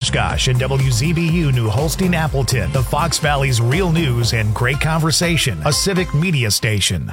Oshkosh and WZBU New Holstein Appleton, the Fox Valley's real news and great conversation, a civic media station.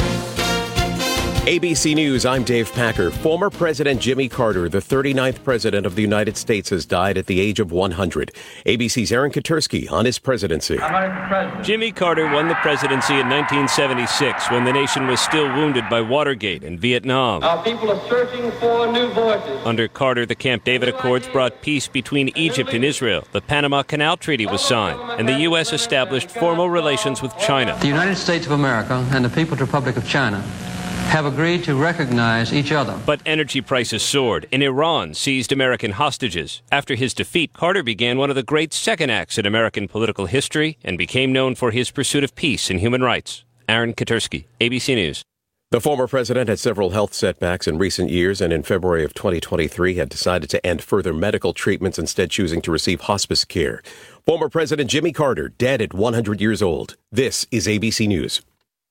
ABC News, I'm Dave Packer. Former President Jimmy Carter, the 39th President of the United States, has died at the age of 100. ABC's Aaron Katersky on his presidency. Jimmy Carter won the presidency in 1976 when the nation was still wounded by Watergate and Vietnam. Our people are searching for new voices. Under Carter, the Camp David Accords brought peace between Egypt and Israel. The Panama Canal Treaty was signed, and the U.S. established formal relations with China. The United States of America and the People's Republic of China have agreed to recognize each other. But energy prices soared, and Iran seized American hostages. After his defeat, Carter began one of the great second acts in American political history and became known for his pursuit of peace and human rights. Aaron Katersky, ABC News. The former president had several health setbacks in recent years and in February of 2023 had decided to end further medical treatments, instead choosing to receive hospice care. Former President Jimmy Carter, dead at 100 years old. This is ABC News.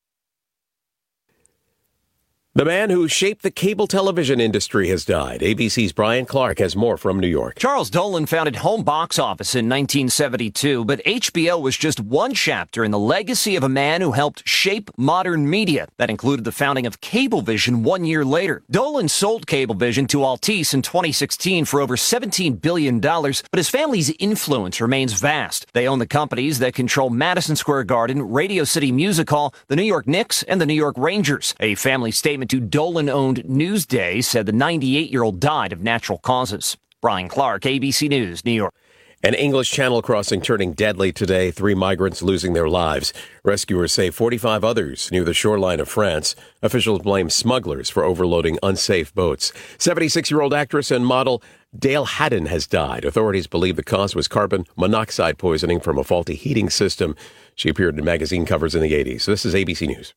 The man who shaped the cable television industry has died. ABC's Brian Clark has more from New York. Charles Dolan founded Home Box Office in 1972, but HBO was just one chapter in the legacy of a man who helped shape modern media. That included the founding of Cablevision 1 year later. Dolan sold Cablevision to Altice in 2016 for over $17 billion, but his family's influence remains vast. They own the companies that control Madison Square Garden, Radio City Music Hall, the New York Knicks, and the New York Rangers. A family statement to Dolan-owned Newsday said the 98-year-old died of natural causes. Brian Clark, ABC News, New York. An English Channel crossing turning deadly today, 3 migrants losing their lives. Rescuers say 45 others near the shoreline of France. Officials blame smugglers for overloading unsafe boats. 76-year-old actress and model Dale Haddon has died. Authorities believe the cause was carbon monoxide poisoning from a faulty heating system. She appeared in magazine covers in the 80s. This is ABC News.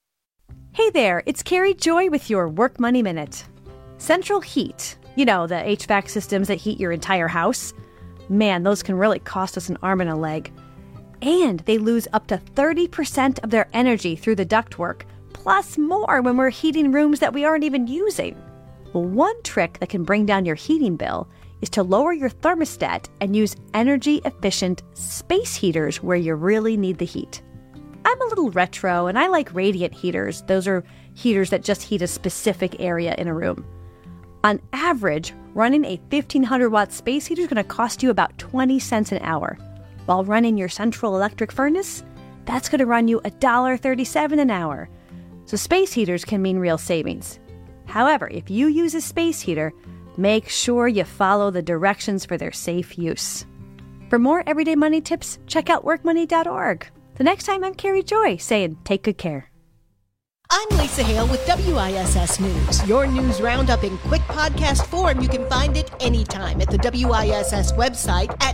Hey there, it's Carrie Joy with your Work Money Minute. Central heat, you know, the HVAC systems that heat your entire house. Man, those can really cost us an arm and a leg. And they lose up to 30% of their energy through the ductwork, plus more when we're heating rooms that we aren't even using. Well, one trick that can bring down your heating bill is to lower your thermostat and use energy-efficient space heaters where you really need the heat. I'm a little retro, and I like radiant heaters. Those are heaters that just heat a specific area in a room. On average, running a 1,500-watt space heater is going to cost you about 20 cents an hour. While running your central electric furnace, that's going to run you $1.37 an hour. So space heaters can mean real savings. However, if you use a space heater, make sure you follow the directions for their safe use. For more everyday money tips, check out workmoney.org. The next time, I'm Carrie Joy saying, take good care. I'm Lisa Hale with WISS News. Your news roundup in quick podcast form. You can find it anytime at the WISS website at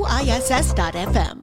WISS.FM.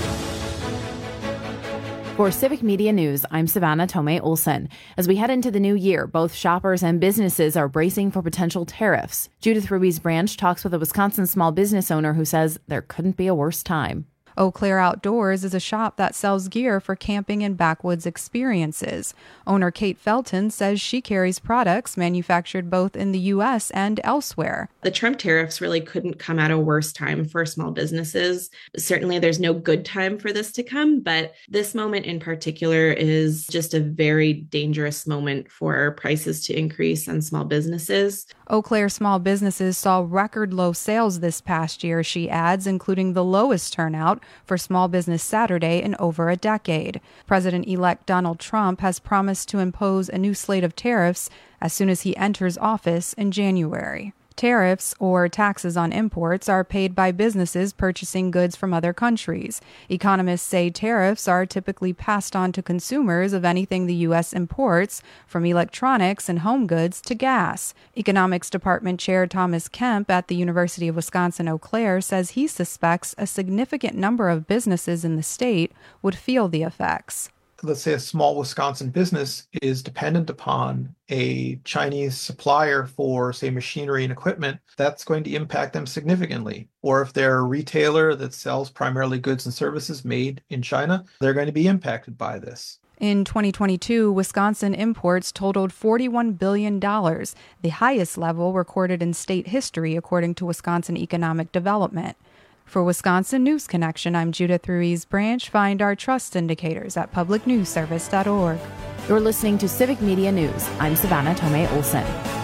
For Civic Media News, I'm Savannah Tomei Olson. As we head into the new year, both shoppers and businesses are bracing for potential tariffs. Judith Ruby's branch talks with a Wisconsin small business owner who says there couldn't be a worse time. Eau Claire Outdoors is a shop that sells gear for camping and backwoods experiences. Owner Kate Felton says she carries products manufactured both in the U.S. and elsewhere. The Trump tariffs really couldn't come at a worse time for small businesses. Certainly, there's no good time for this to come, but this moment in particular is just a very dangerous moment for prices to increase on small businesses. Eau Claire small businesses saw record low sales this past year, she adds, including the lowest turnout for Small Business Saturday in over a decade. President-elect Donald Trump has promised to impose a new slate of tariffs as soon as he enters office in January. Tariffs, or taxes on imports, are paid by businesses purchasing goods from other countries. Economists say tariffs are typically passed on to consumers of anything the U.S. imports, from electronics and home goods to gas. Economics Department Chair Thomas Kemp at the University of Wisconsin-Eau Claire says he suspects a significant number of businesses in the state would feel the effects. Let's say a small Wisconsin business is dependent upon a Chinese supplier for, say, machinery and equipment, that's going to impact them significantly. Or if they're a retailer that sells primarily goods and services made in China, they're going to be impacted by this. In 2022, Wisconsin imports totaled $41 billion, the highest level recorded in state history, according to Wisconsin Economic Development. For Wisconsin News Connection, I'm Judith Ruiz-Branch. Find our trust indicators at publicnewsservice.org. You're listening to Civic Media News. I'm Savannah Tomei Olson.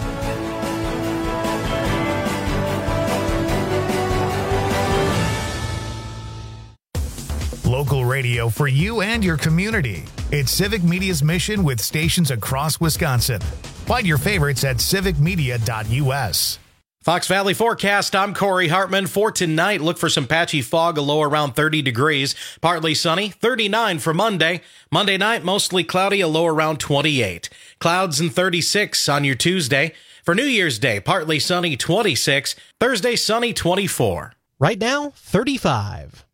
Local radio for you and your community. It's Civic Media's mission with stations across Wisconsin. Find your favorites at civicmedia.us. Fox Valley forecast, I'm Corey Hartman. For tonight, look for some patchy fog, a low around 30 degrees. Partly sunny, 39 for Monday. Monday night, mostly cloudy, a low around 28. Clouds and 36 on your Tuesday. For New Year's Day, partly sunny, 26. Thursday, sunny, 24. Right now, 35.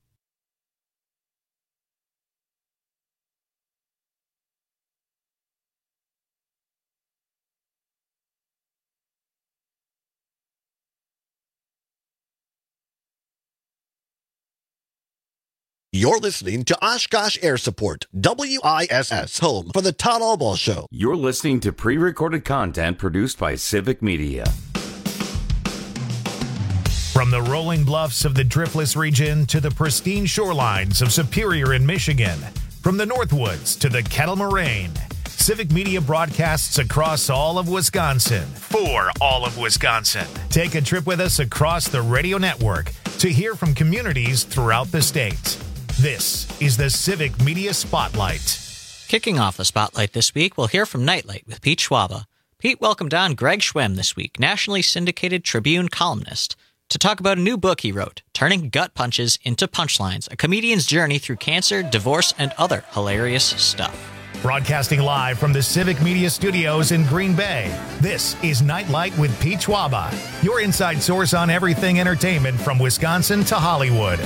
You're listening to Oshkosh Air Support, WISS, home for the Todd Albaugh Show. You're listening to pre-recorded content produced by Civic Media. From the rolling bluffs of the Driftless region to the pristine shorelines of Superior in Michigan, from the Northwoods to the Kettle Moraine, Civic Media broadcasts across all of Wisconsin for all of Wisconsin. Take a trip with us across the radio network to hear from communities throughout the state. This is the Civic Media Spotlight. Kicking off the Spotlight this week, we'll hear from Nightlight with Pete Schwaba. Pete welcomed on Greg Schwemm this week, nationally syndicated Tribune columnist, to talk about a new book he wrote, Turning Gut Punches into Punchlines, a comedian's journey through cancer, divorce, and other hilarious stuff. Broadcasting live from the Civic Media Studios in Green Bay, this is Nightlight with Pete Schwaba, your inside source on everything entertainment from Wisconsin to Hollywood.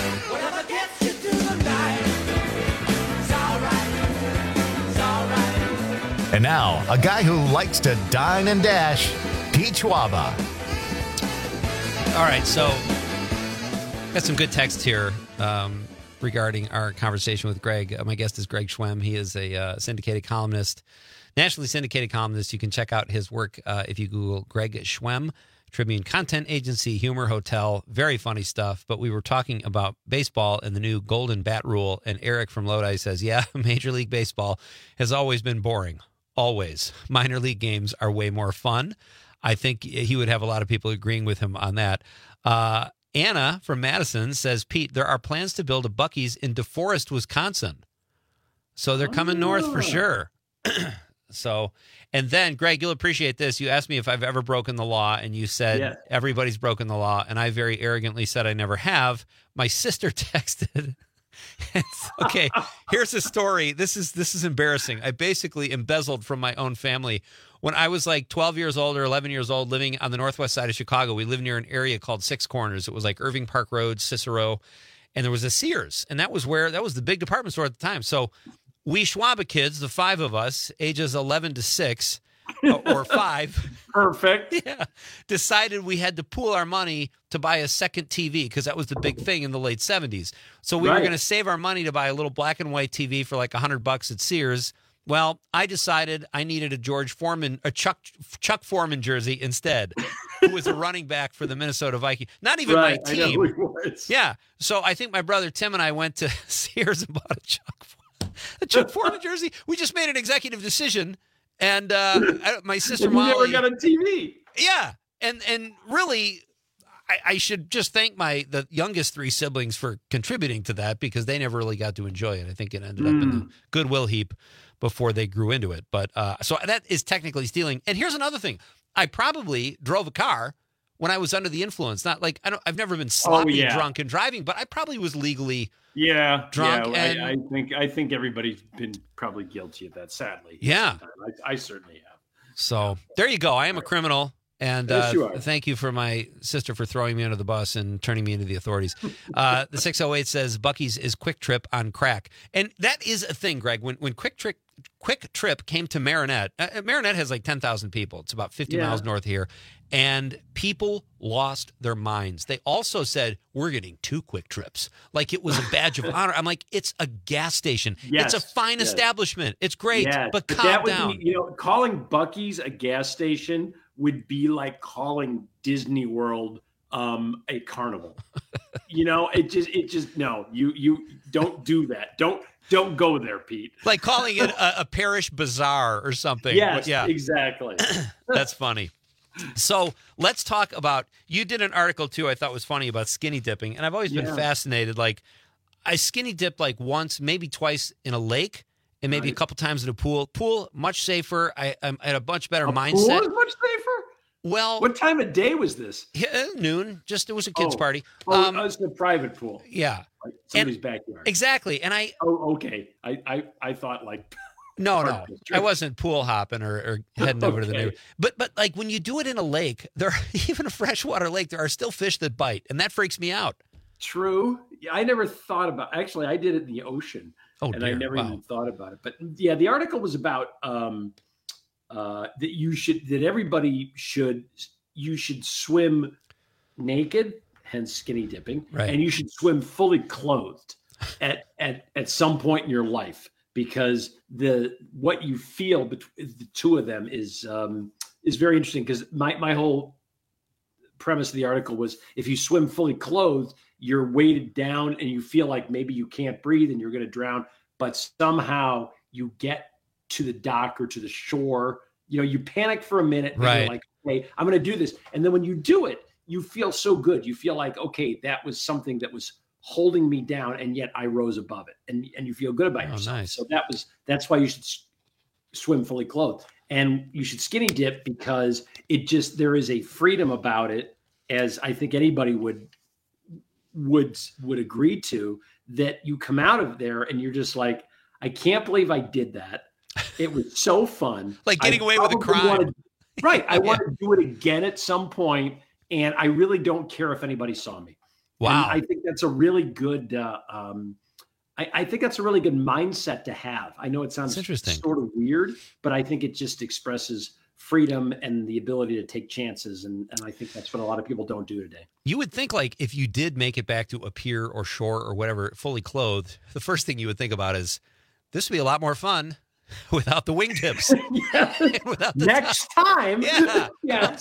And now, a guy who likes to dine and dash, Pete Schwaba. All right, so got some good text here regarding our conversation with Greg. My guest is Greg Schwemm. He is a syndicated columnist, nationally syndicated columnist. You can check out his work if you Google Greg Schwemm, Tribune Content Agency, Humor Hotel. Very funny stuff. But we were talking about baseball and the new Golden Bat Rule, and Eric from Lodi says, yeah, Major League Baseball has always been boring. Always. Minor league games are way more fun. I think he would have a lot of people agreeing with him on that. Anna from Madison says, Pete, there are plans to build a Buc-ee's in DeForest, Wisconsin. So they're coming north for sure. So, and then, Greg, you'll appreciate this. You asked me if I've ever broken the law, and you said everybody's broken the law, and I very arrogantly said I never have. My sister texted. Okay, here's a story. This is embarrassing. I basically embezzled from my own family. When I was like 12 years old or 11 years old, living on the northwest side of Chicago, we lived near an area called Six Corners. It was like Irving Park Road, Cicero, and there was a Sears, and that was the big department store at the time. So we Schwaba kids, the five of us, ages 11 to 6 or 5, perfect. Yeah, decided we had to pool our money to buy a second TV because that was the big thing in the late 70s. So we were going to save our money to buy a little black and white TV for like $100 at Sears. Well, I decided I needed a Chuck Foreman jersey instead, who was a running back for the Minnesota Vikings. Not even my team. I know who he was. Yeah. So I think my brother Tim and I went to Sears and bought a Chuck Foreman jersey. We just made an executive decision. And my sister Molly never got a TV. Yeah, and really, I should just thank the youngest 3 siblings for contributing to that because they never really got to enjoy it. I think it ended up in the Goodwill heap before they grew into it. But so that is technically stealing. And here's another thing: I probably drove a car when I was under the influence. Not like I've never been sloppy drunk and driving, but I probably was legally drunk. Yeah, I think everybody's been probably guilty of that, sadly. Yeah. I certainly have. So there you go. I am a criminal. And yes, you are. Thank you for my sister for throwing me under the bus and turning me into the authorities. The 608 says Buc-ee's is Quick Trip on crack. And that is a thing, Greg. When Quick Trip Quick Trip came to Marinette. Marinette has like 10,000 people. It's about 50 miles north here. And people lost their minds. They also said, we're getting 2 Quick Trips. Like it was a badge of honor. I'm like, it's a gas station. Yes, it's a fine establishment. It's great, but calm that would down. Be, calling Buc-ee's a gas station would be like calling Disney World a carnival. It just no. You don't do that. Don't go there, Pete. Like calling it a parish bazaar or something. Yes, exactly. That's funny. So let's talk about, you did an article too I thought was funny about skinny dipping, and I've always been fascinated. Like I skinny dipped like once, maybe twice in a lake, and maybe a couple times in a pool. Pool, much safer. I had a much better mindset. Pool is much safer? Well, what time of day was this? Noon. Just, it was a kid's party. It was a private pool. Yeah. Like somebody's backyard. Exactly. And okay. I thought like... No. I wasn't pool hopping or heading over to the neighbor. But like when you do it in a lake, even a freshwater lake, there are still fish that bite, and that freaks me out. True. Yeah, I never thought about. Actually, I did it in the ocean, I never even thought about it. But yeah, the article was about that everybody should swim naked, hence skinny dipping, right. And you should swim fully clothed at some point in your life. Because what you feel between the two of them is very interesting. Because my whole premise of the article was, if you swim fully clothed, you're weighted down and you feel like maybe you can't breathe and you're going to drown. But somehow you get to the dock or to the shore. You panic for a minute. And right. You're like, okay, I'm going to do this. And then when you do it, you feel so good. You feel like, okay, that was something that was holding me down, and yet I rose above it, and you feel good about yourself. Nice. So that's why you should swim fully clothed, and you should skinny dip, because there is a freedom about it, as I think anybody would agree to, that you come out of there and you're just like, I can't believe I did that. It was so fun. Like getting away with a crime. Right. I want to do it again at some point, and I really don't care if anybody saw me. Wow. And I think that's a really good. I think that's a really good mindset to have. I know it sounds sort of weird, but I think it just expresses freedom and the ability to take chances, and I think that's what a lot of people don't do today. You would think, like, if you did make it back to a pier or shore or whatever, fully clothed, the first thing you would think about is, this would be a lot more fun without the wingtips. Next time. Yeah. Yeah.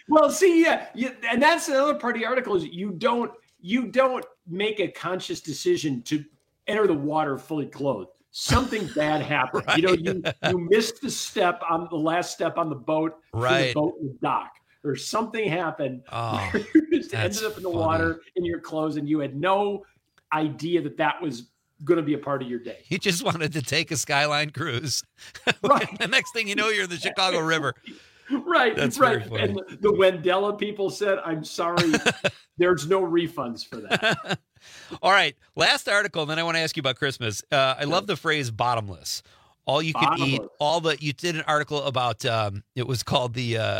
And that's the other part of the article is you don't make a conscious decision to enter the water fully clothed. Something bad happened. Right. You missed the last step on the boat. Right. The boat was dock, or something happened. Oh, you just ended up in the water in your clothes, and you had no idea that was going to be a part of your day. You just wanted to take a Skyline cruise. Right. The next thing you know, you're in the Chicago River. Right. That's right. very funny. And the Wendella people said, I'm sorry, there's no refunds for that. All right. Last article, and then I want to ask you about Christmas. I love the phrase bottomless. All you can eat, you did an article about, it was called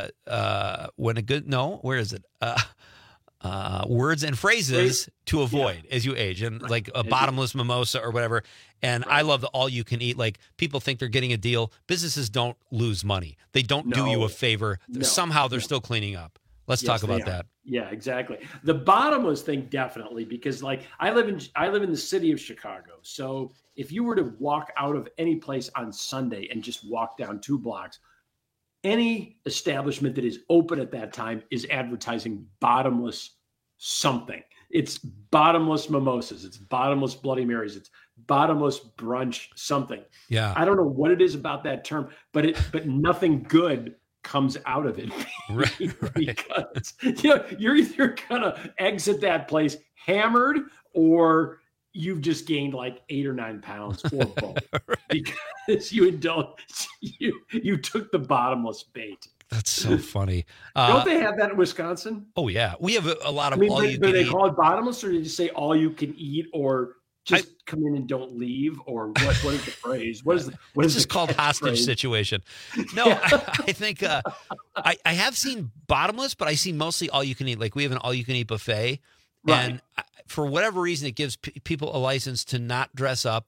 words and phrases to avoid as you age, and like a bottomless mimosa or whatever. And I love the all you can eat. Like, people think they're getting a deal. Businesses don't lose money. They don't do you a favor. Somehow they're still cleaning up. Let's talk about that. Yeah, exactly. The bottomless thing, definitely, because like I live in the city of Chicago. So if you were to walk out of any place on Sunday and just walk down 2 blocks, any establishment that is open at that time is advertising bottomless something. It's bottomless mimosas. It's bottomless Bloody Marys. It's bottomless brunch something. Yeah. I don't know what it is about that term, but nothing good comes out of it. Right. Because you're either gonna exit that place hammered, or you've just gained like 8 or 9 pounds, or both. Right. Because you took the bottomless bait. That's so funny. Don't they have that in Wisconsin? Oh yeah, we have a lot of all you can eat. Do they call it bottomless, or did you say all you can eat, or just come in and don't leave, or what is the phrase? What is this called hostage situation? No, yeah. I think I have seen bottomless, but I see mostly all you can eat. Like, we have an all you can eat buffet, right. And for whatever reason, it gives people a license to not dress up,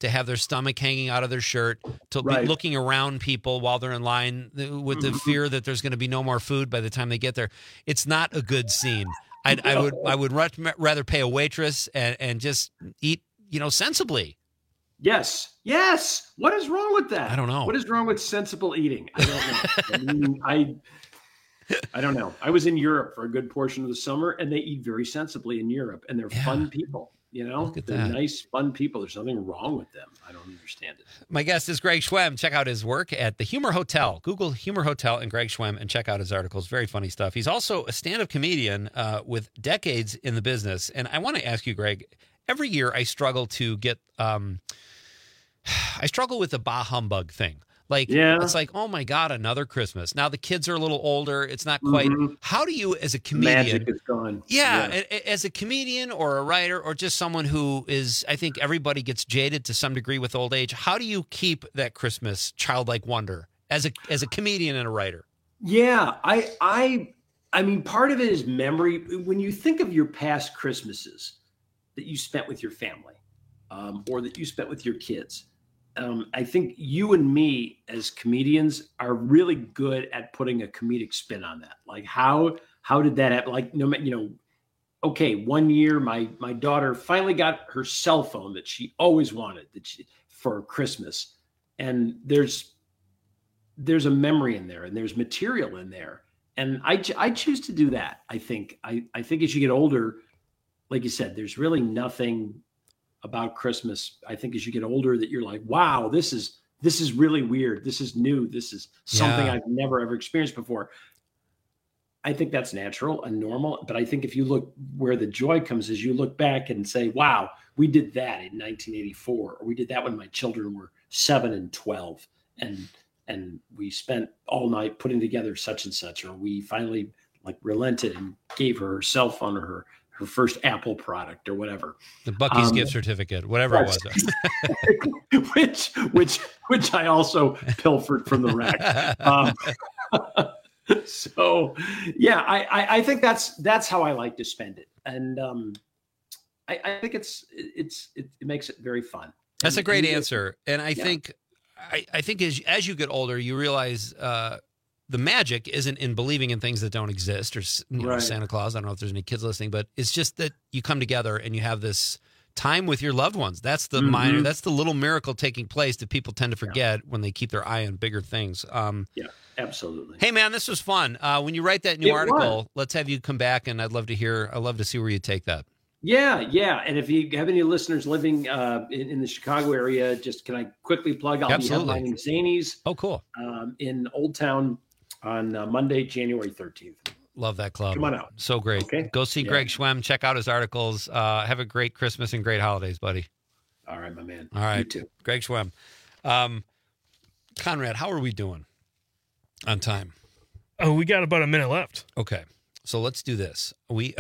to have their stomach hanging out of their shirt, to be looking around people while they're in line with the fear that there's going to be no more food by the time they get there. It's not a good scene. I would rather pay a waitress and just eat, sensibly. Yes. What is wrong with that? I don't know. What is wrong with sensible eating? I don't know. I don't know. I was in Europe for a good portion of the summer, and they eat very sensibly in Europe, and they're fun people. They're nice, fun people. There's nothing wrong with them. I don't understand it. My guest is Greg Schwem. Check out his work at the Humor Hotel. Google Humor Hotel and Greg Schwem and check out his articles. Very funny stuff. He's also a stand-up comedian with decades in the business. And I want to ask you, Greg, every year I struggle to get I struggle with the bah humbug thing. It's like, oh my God, another Christmas. Now the kids are a little older. It's not quite. How do you, as a comedian, magic is gone. Yeah, as a comedian or a writer or just someone who is, I think everybody gets jaded to some degree with old age. How do you keep that Christmas childlike wonder as a comedian and a writer? Yeah, I mean, part of it is memory. When you think of your past Christmases that you spent with your family, or that you spent with your kids. I think you and me as comedians are really good at putting a comedic spin on that. Like how did that happen? Like, okay, one year my daughter finally got her cell phone that she always wanted for Christmas. And there's a memory in there and there's material in there. And I choose to do that. I think as you get older, like you said, there's really nothing about Christmas. I think as you get older that you're like, wow, this is really weird. This is new. This is something I've never ever experienced before. I think that's natural and normal. But I think if you look where the joy comes is you look back and say, wow, we did that in 1984, or we did that when my children were 7 and 12. And we spent all night putting together such and such, or we finally relented and gave her cell phone or her first Apple product or whatever. The Buc-ee's gift certificate, whatever it was. which I also pilfered from the rack. So yeah, I think that's how I like to spend it. And I think it makes it very fun. That's a great answer. And I think as you get older, you realize the magic isn't in believing in things that don't exist, or Santa Claus. I don't know if there's any kids listening, but it's just that you come together and you have this time with your loved ones. That's the minor. That's the little miracle taking place that people tend to forget when they keep their eye on bigger things. Yeah, absolutely. Hey man, this was fun. When you write that new article, let's have you come back, and I'd love to see where you take that. Yeah. And if you have any listeners living in the Chicago area, just can I quickly plug? I'll be headlining Zanies. Oh, cool. In Old Town on Monday, January 13th. Love that club. Come on out. So great. Okay. Go see Greg Schwem. Check out his articles. Have a great Christmas and great holidays, buddy. All right, my man. All right. You too. Greg Schwem. Conrad, how are we doing on time? Oh, we got about a minute left. Okay. So let's do this.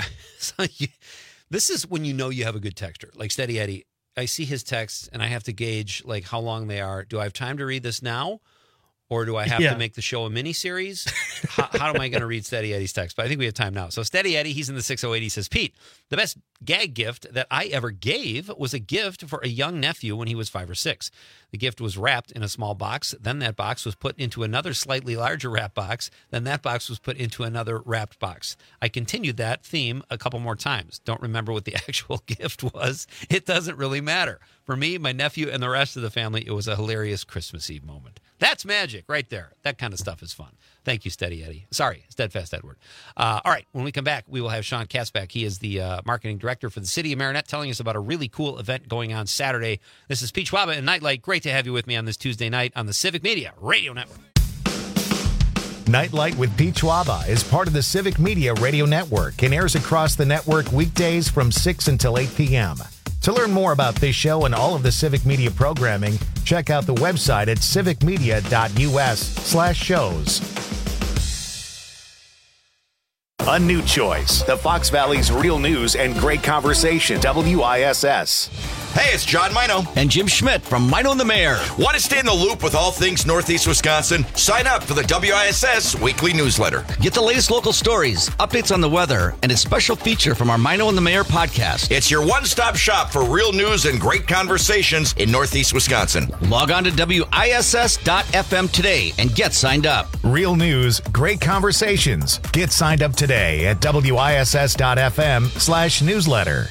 This is when you know you have a good texter. Like Steady Eddie, I see his texts and I have to gauge how long they are. Do I have time to read this now? Or do I have to make the show a mini-series? How am I going to read Steady Eddie's text? But I think we have time now. So Steady Eddie, he's in the 608. He says, Pete, the best gag gift that I ever gave was a gift for a young nephew when he was 5 or 6. The gift was wrapped in a small box. Then that box was put into another slightly larger wrap box. Then that box was put into another wrapped box. I continued that theme a couple more times. Don't remember what the actual gift was. It doesn't really matter. For me, my nephew, and the rest of the family, it was a hilarious Christmas Eve moment. That's magic right there. That kind of stuff is fun. Thank you, Steady Eddie. Sorry, Steadfast Edward. All right, when we come back, we will have Sean Katz back. He is the marketing director for the City of Marinette, telling us about a really cool event going on Saturday. This is Pete Schwaba and Nightlight. Great to have you with me on this Tuesday night on the Civic Media Radio Network. Nightlight with Pete Schwaba is part of the Civic Media Radio Network and airs across the network weekdays from 6 until 8 p.m. To learn more about this show and all of the Civic Media programming, check out the website at civicmedia.us/shows. A new choice. The Fox Valley's real news and great conversation. WISS. Hey, it's John Mino. And Jim Schmidt from Mino and the Mayor. Want to stay in the loop with all things Northeast Wisconsin? Sign up for the WISS weekly newsletter. Get the latest local stories, updates on the weather, and a special feature from our Mino and the Mayor podcast. It's your one-stop shop for real news and great conversations in Northeast Wisconsin. Log on to WISS.FM today and get signed up. Real news, great conversations. Get signed up today at WISS.FM/newsletter.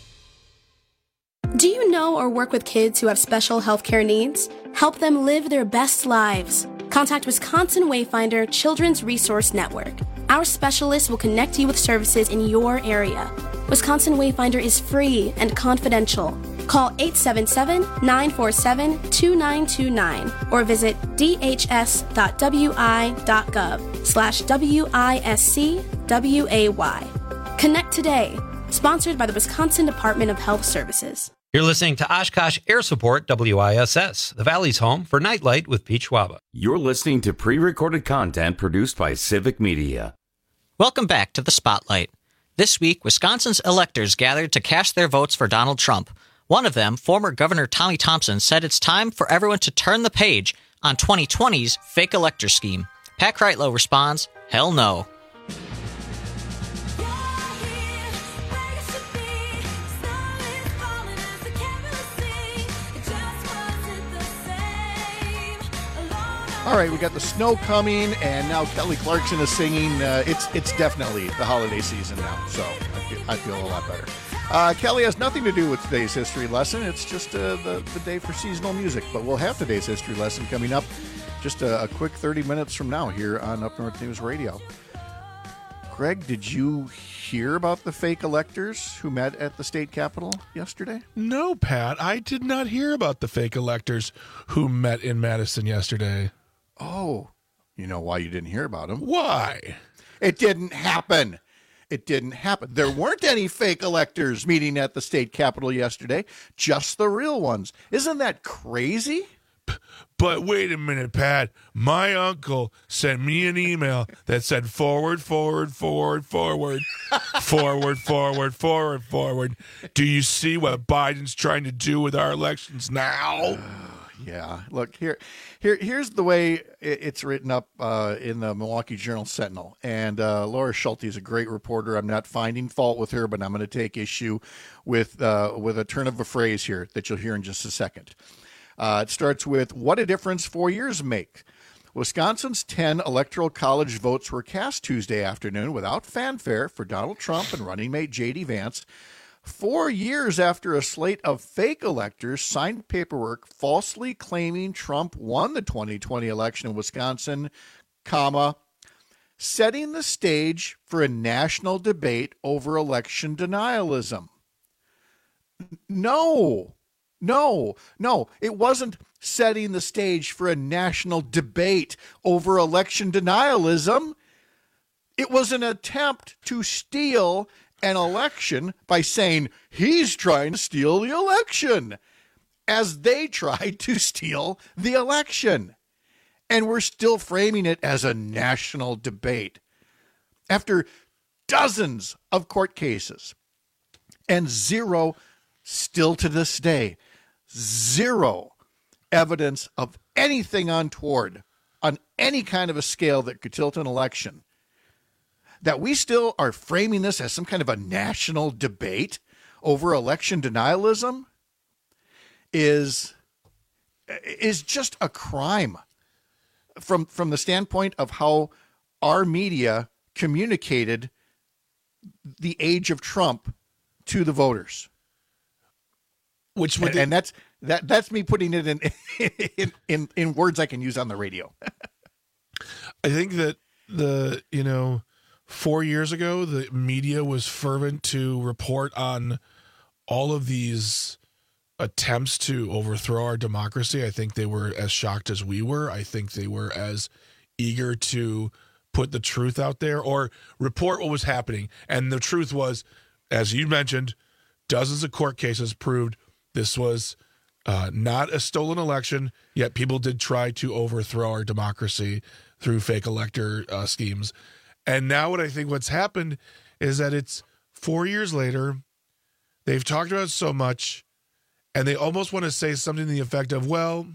Do you know or work with kids who have special healthcare needs? Help them live their best lives. Contact Wisconsin Wayfinder Children's Resource Network. Our specialists will connect you with services in your area. Wisconsin Wayfinder is free and confidential. Call 877-947-2929 or visit dhs.wi.gov/WISCWAY. Connect today. Sponsored by the Wisconsin Department of Health Services. You're listening to Oshkosh Air Support, WISS, the Valley's home for Nightlight with Pete Schwaba. You're listening to pre-recorded content produced by Civic Media. Welcome back to the Spotlight. This week, Wisconsin's electors gathered to cast their votes for Donald Trump. One of them, former Governor Tommy Thompson, said it's time for everyone to turn the page on 2020's fake elector scheme. Pat Kreitlow responds, hell no. All right, we got the snow coming, and now Kelly Clarkson is singing. It's definitely the holiday season now, so I feel a lot better. Kelly has nothing to do with today's history lesson. It's just the day for seasonal music, but we'll have today's history lesson coming up just a quick 30 minutes from now here on Up North News Radio. Greg, did you hear about the fake electors who met at the state capitol yesterday? No, Pat, I did not hear about the fake electors who met in Madison yesterday. Oh, you know why you didn't hear about them? Why? It didn't happen. It didn't happen. There weren't any fake electors meeting at the state capitol yesterday, just the real ones. Isn't that crazy? But wait a minute, Pat. My uncle sent me an email that said forward, forward, forward, forward, forward, forward, forward, forward. Do you see what Biden's trying to do with our elections now? Yeah. Look, here's the way it's written up in the Milwaukee Journal-Sentinel. And Laura Schulte is a great reporter. I'm not finding fault with her, but I'm going to take issue with a turn of a phrase here that you'll hear in just a second. It starts with, what a difference 4 years make. Wisconsin's 10 electoral college votes were cast Tuesday afternoon without fanfare for Donald Trump and running mate J.D. Vance. 4 years after a slate of fake electors signed paperwork falsely claiming Trump won the 2020 election in Wisconsin, setting the stage for a national debate over election denialism. No, it wasn't setting the stage for a national debate over election denialism. It was an attempt to steal an election by saying he's trying to steal the election as they tried to steal the election. And we're still framing it as a national debate after dozens of court cases and zero, still to this day, zero evidence of anything untoward on any kind of a scale that could tilt an election. That we still are framing this as some kind of a national debate over election denialism is just a crime from the standpoint of how our media communicated the age of Trump to the voters. And that's me putting it in words I can use on the radio. I think that 4 years ago, the media was fervent to report on all of these attempts to overthrow our democracy. I think they were as shocked as we were. I think they were as eager to put the truth out there or report what was happening. And the truth was, as you mentioned, dozens of court cases proved this was not a stolen election, yet people did try to overthrow our democracy through fake elector schemes. And now what's happened is that it's 4 years later. They've talked about it so much, and they almost want to say something to the effect of, well,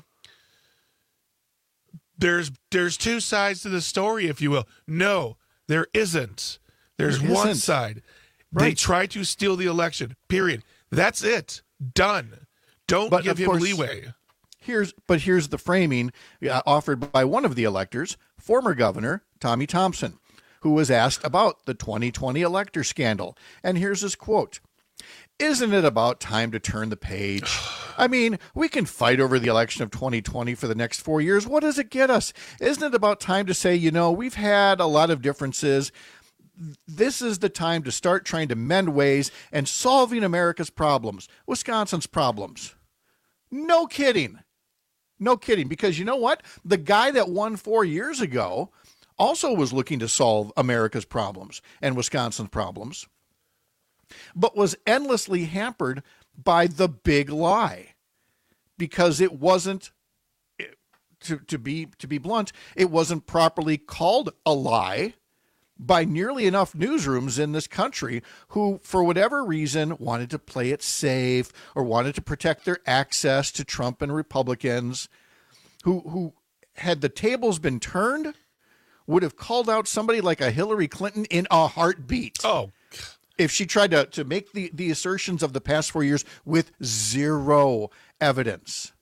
there's two sides to the story, if you will. No, there isn't. There's one side. Right. They tried to steal the election, period. That's it. Done. Don't give him leeway. Here's the framing offered by one of the electors, former Governor Tommy Thompson, who was asked about the 2020 elector scandal. And here's his quote. Isn't it about time to turn the page? I mean, we can fight over the election of 2020 for the next 4 years. What does it get us? Isn't it about time to say, we've had a lot of differences. This is the time to start trying to mend ways and solving America's problems, Wisconsin's problems. No kidding. No kidding. Because you know what? The guy that won 4 years ago also was looking to solve America's problems and Wisconsin's problems, but was endlessly hampered by the big lie, because it wasn't, to be blunt, it wasn't properly called a lie by nearly enough newsrooms in this country who, for whatever reason, wanted to play it safe or wanted to protect their access to Trump and Republicans, who had the tables been turned, would have called out somebody like a Hillary Clinton in a heartbeat. Oh, if she tried to make the assertions of the past 4 years with zero evidence.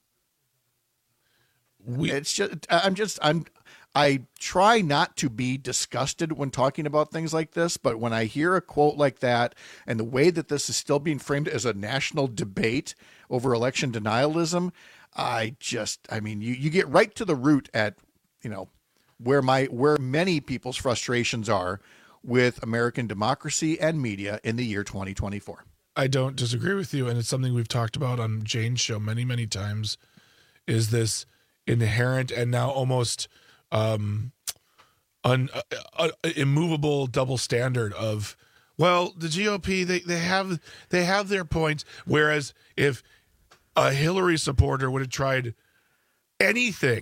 I try not to be disgusted when talking about things like this, but when I hear a quote like that and the way that this is still being framed as a national debate over election denialism, you get right to the root at, where many people's frustrations are with American democracy and media in the year 2024. I don't disagree with you, and it's something we've talked about on Jane's show many, many times, is this inherent and now almost immovable double standard of, well, the GOP, they have their points, whereas if a Hillary supporter would have tried anything,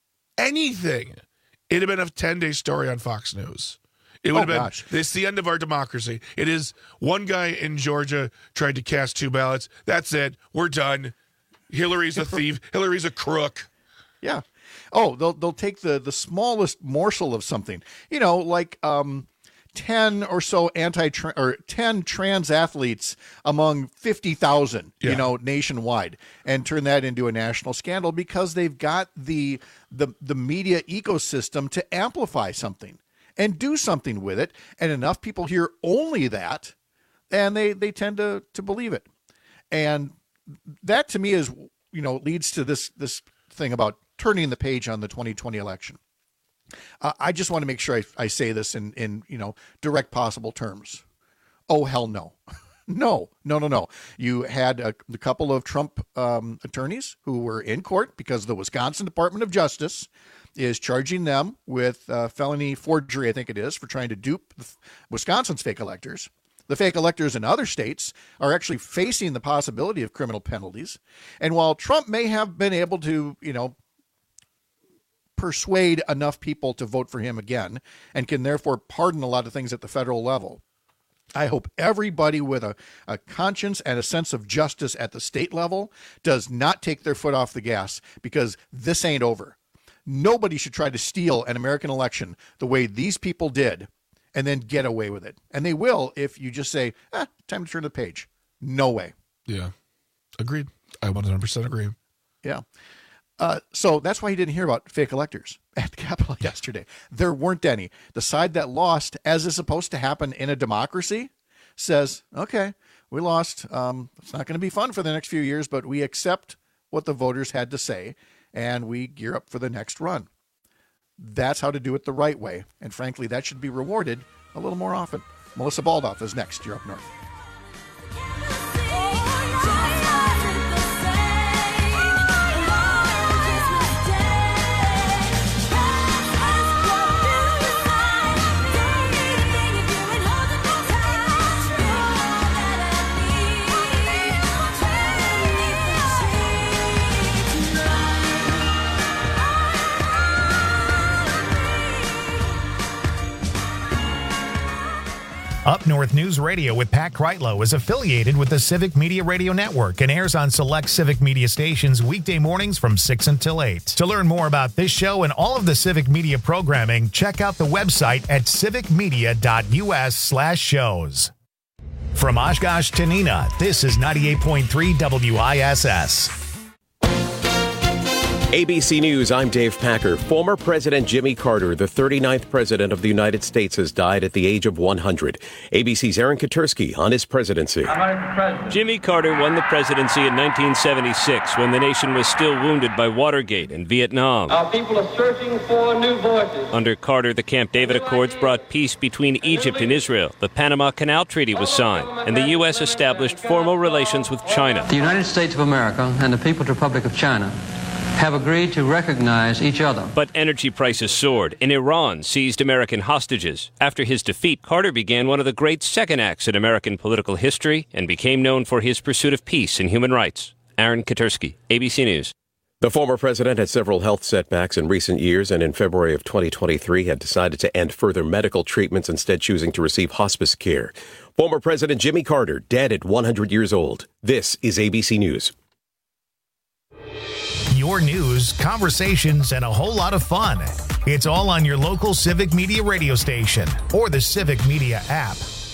it'd have been a 10-day story on Fox News. It would have been, it's the end of our democracy. It is one guy in Georgia tried to cast 2 ballots. That's it. We're done. Hillary's a thief. Hillary's a crook. Yeah. Oh, they'll take the smallest morsel of something, like 10 or so 10 trans athletes among 50,000, nationwide, and turn that into a national scandal because they've got the media ecosystem to amplify something and do something with it. And enough people hear only that, and they tend to believe it. And that to me is, leads to this thing about turning the page on the 2020 election. I just want to make sure I say this in direct possible terms. Oh, hell no. No. You had a couple of Trump attorneys who were in court because the Wisconsin Department of Justice is charging them with felony forgery, I think it is, for trying to dupe Wisconsin's fake electors. The fake electors in other states are actually facing the possibility of criminal penalties. And while Trump may have been able to, persuade enough people to vote for him again and can therefore pardon a lot of things at the federal level, I hope everybody with a conscience and a sense of justice at the state level does not take their foot off the gas, because this ain't over. Nobody should try to steal an American election the way these people did and then get away with it. And they will if you just say, time to turn the page. No way. Yeah. Agreed. I 100% agree. Yeah. So that's why you didn't hear about fake electors at the Capitol yesterday. There weren't any. The side that lost, as is supposed to happen in a democracy, says, okay, we lost. It's not going to be fun for the next few years, but we accept what the voters had to say, and we gear up for the next run. That's how to do it the right way. And frankly, that should be rewarded a little more often. Melissa Baldoff is next. You're up north. North News Radio with Pat Kreitlow is affiliated with the Civic Media Radio Network and airs on select Civic Media stations weekday mornings from 6 until 8. To learn more about this show and all of the Civic Media programming, check out the website at civicmedia.us/shows. From Oshkosh to Neenah, this is 98.3 WISS. ABC News, I'm Dave Packer. Former President Jimmy Carter, the 39th President of the United States, has died at the age of 100. ABC's Aaron Katersky on his presidency. Jimmy Carter won the presidency in 1976 when the nation was still wounded by Watergate and Vietnam. Our people are searching for new voices. Under Carter, the Camp David Accords brought peace between Egypt and Israel. The Panama Canal Treaty was signed, and the U.S. established formal relations with China. The United States of America and the People's Republic of China have agreed to recognize each other. But energy prices soared, and Iran seized American hostages. After his defeat, Carter began one of the great second acts in American political history and became known for his pursuit of peace and human rights. Aaron Katersky, ABC News. The former president had several health setbacks in recent years and in February of 2023 had decided to end further medical treatments, instead choosing to receive hospice care. Former President Jimmy Carter, dead at 100 years old. This is ABC News. Your news, conversations, and a whole lot of fun. It's all on your local Civic Media radio station or the Civic Media app.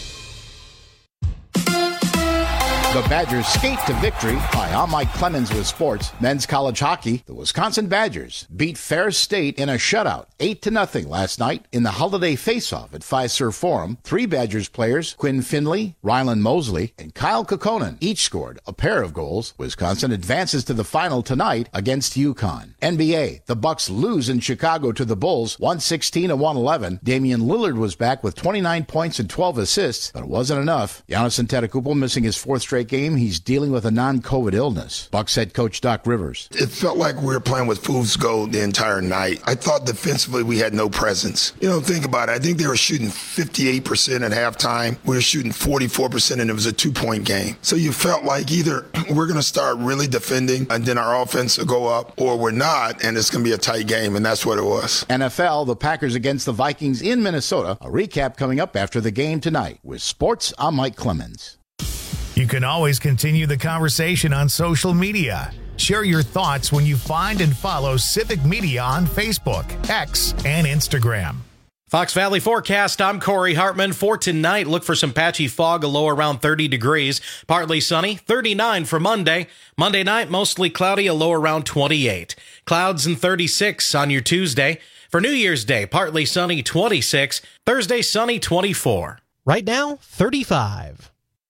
The Badgers skate to victory. Hi, I'm Mike Clemens with sports. Men's college hockey. The Wisconsin Badgers beat Ferris State in a shutout, 8-0 last night in the holiday face-off at Fiserv Forum. 3 Badgers players, Quinn Finley, Ryland Mosley, and Kyle Kokkonen, each scored a pair of goals. Wisconsin advances to the final tonight against UConn. NBA. The Bucks lose in Chicago to the Bulls, 116-111. Damian Lillard was back with 29 points and 12 assists, but it wasn't enough. Giannis Antetokounmpo missing his 4th straight game. He's dealing with a non-COVID illness. Bucks head coach Doc Rivers. It felt like we were playing with fool's gold the entire night. I thought defensively we had no presence. Think about it. I think they were shooting 58% at halftime. We were shooting 44%, and it was a 2-point game. So you felt like either we're going to start really defending and then our offense will go up, or we're not, and it's going to be a tight game, and that's what it was. NFL, the Packers against the Vikings in Minnesota. A recap coming up after the game tonight. With sports, I'm Mike Clemens. You can always continue the conversation on social media. Share your thoughts when you find and follow Civic Media on Facebook, X, and Instagram. Fox Valley forecast, I'm Corey Hartman. For tonight, look for some patchy fog, a low around 30 degrees. Partly sunny, 39 for Monday. Monday night, mostly cloudy, a low around 28. Clouds and 36 on your Tuesday. For New Year's Day, partly sunny, 26. Thursday, sunny, 24. Right now, 35.